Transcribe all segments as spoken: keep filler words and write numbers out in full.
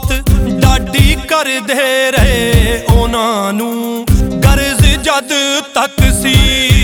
ਮੁਹੱਬਤ ਡਾਢੀ ਕਰਦੇ ਰਹੇ ਉਹਨਾਂ ਨੂੰ ਗਰਜ਼ ਜਦ ਤੱਕ ਸੀ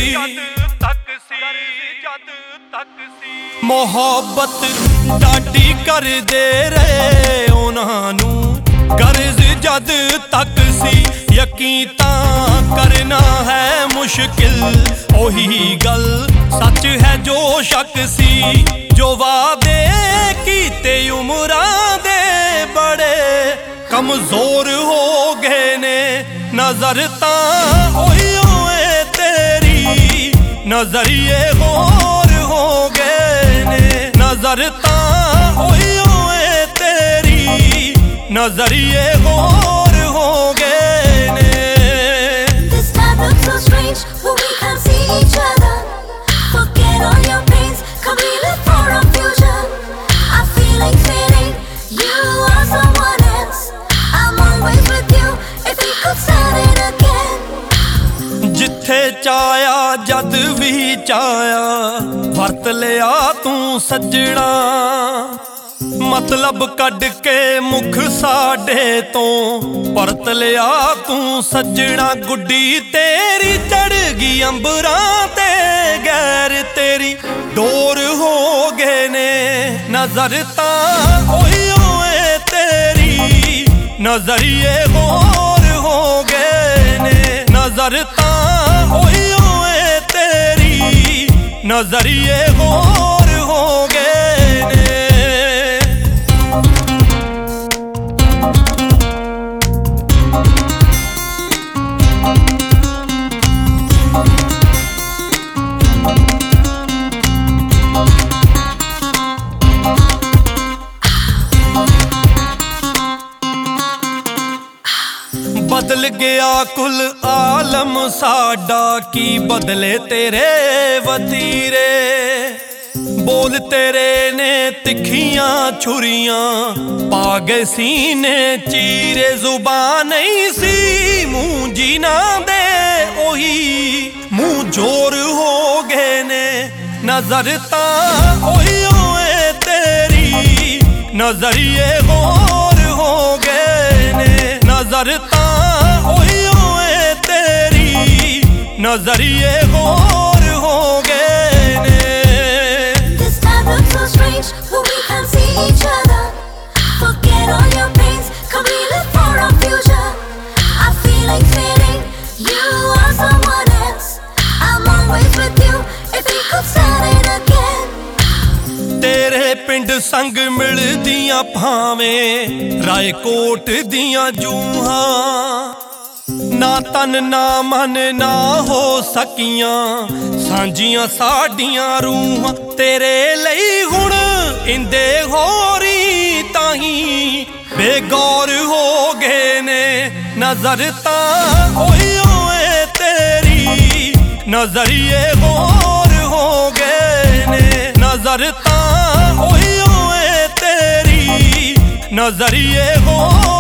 ਮੁਹੱਬਤ ਡਾਢੀ ਕਰਦੇ ਰਹੇ ਉਹਨਾਂ ਨੂੰ ਗਰਜ਼ ਜਦ ਤੱਕ ਸੀ ਯਕੀਨ ਤਾਂ ਕਰਨਾ ਹੈ ਮੁਸ਼ਕਿਲ ਉਹੀ ਗੱਲ ਸੱਚ ਹੈ ਜੋ ਸ਼ੱਕ ਸੀ ਜੋ ਵਾਅਦੇ ਕੀਤੇ ਉਮਰਾਂ ਦੇ ਬੜੇ ਕਮਜ਼ੋਰ ਹੋ ਗਏ ਨੇ ਨਜ਼ਰ ਤਾਂ ਉਹੀ ਹੋਏ ਤੇਰੀ ਨਜ਼ਰੀਏ ਹੋਰ ਹੋ ਗਏ ਨੇ ਨਜ਼ਰ ਤਾਂ ਉਹੀ ਹੋਏ ਤੇਰੀ ਨਜ਼ਰੀਏ ਹੋਰ ਹੋ ਗਏ ਨੇ This time looks so strange when we can't see each other. Forget all your pains, come we live for our future. I'm feeling fading, you are someone else. I'm always with you, if we could start it again. ਜਿੱਥੇ ਚਾਇਆ ਜਦ ਵੀ ਚਾਇਆ ਵਰਤ ਲਿਆ ਤੂੰ ਸੱਜਣਾ ਮਤਲਬ ਕੱਢ ਕੇ ਮੁਖ ਸਾਡੇ ਤੋਂ ਪਰਤ ਲਿਆ ਤੂੰ ਸੱਜਣਾ ਗੁੱਡੀ ਤੇਰੀ ਚੜ ਗਈ ਅੰਬਰਾਂ ਤੇ ਗੈਰ ਤੇਰੀ ਡੋਰ ਹੋ ਗਏ ਨੇ ਨਜ਼ਰ ਤਾਂ ਉਹੀ ਹੋਏ ਤੇਰੀ ਨਜ਼ਰੀਏ ਹੋਰ ਹੋ ਗਏ ਨੇ ਨਜ਼ਰ ਤਾਂ ਉਹੀ ਹੋਏ ਤੇਰੀ ਨਜ਼ਰੀਏ ਹੋਰ ਹੋ ਗਏ ਨੇ ਬਦਲ ਗਿਆ ਕੁਲ ਆਲਮ ਸਾਡਾ ਕੀ ਬਦਲੇ ਤੇਰੇ ਵਤੀਰੇ ਬੋਲ ਤੇਰੇ ਨੇ ਤਿੱਖੀਆਂ ਛੁਰੀਆਂ ਪਾ ਗਏ ਸੀਨੇ ਚੀਰੇ ਜ਼ੁਬਾਨ ਨਹੀਂ ਸੀ ਮੂੰਹ ਜਿਨ੍ਹਾਂ ਦੇ ਉਹੀ ਮੂੰਹ ਜ਼ੋਰ ਹੋ ਗਏ ਨੇ ਨਜ਼ਰ ਤਾਂ ਉਹੀ ਹੋਏ ਤੇਰੀ ਨਜ਼ਰੀਏ ਹੋਰ ਹੋ ਗਏ ਨੇ ਨਜ਼ਰ ਤਾਂ ਉਹੀ ਹੋਏ ਤੇਰੀ ਨਜ਼ਰੀਏ ਹੋਰ ਹੋ ਗਏ ਨੇ This time looks so strange when we can't see each other. Forget all your pains, come we live for our future. I'm feeling fading, you are someone else. I'm always with you, if we could start it again. ਤੇਰੇ ਪਿੰਡ ਸੰਗ ਮਿਲਦੀਆਂ ਭਾਵੇਂ ਰਾਏਕੋਟ ਦੀਆਂ ਜੂਹਾਂ ਨਾ ਤਨ ਨਾ ਮਨ ਨਾ ਹੋ ਸਕੀਆਂ ਸਾਂਝੀਆਂ ਸਾਡੀਆਂ ਰੂਹਾਂ ਤੇਰੇ ਲਈ ਹੁਣ ਇੰਦੇ ਹੋਰੀ ਤਾਹੀਂ ਬੇਗੌਰ ਹੋ ਗਏ ਨੇ ਨਜ਼ਰ ਤਾਂ ਉਹੀ ਹੋਏ ਤੇਰੀ ਨਜ਼ਰੀਏ ਹੋਰ ਹੋ ਗਏ ਨੇ ਨਜ਼ਰ ਤਾਂ ਉਹੀ ਹੋਏ ਤੇਰੀ ਨਜ਼ਰੀਏ ਹੋਰ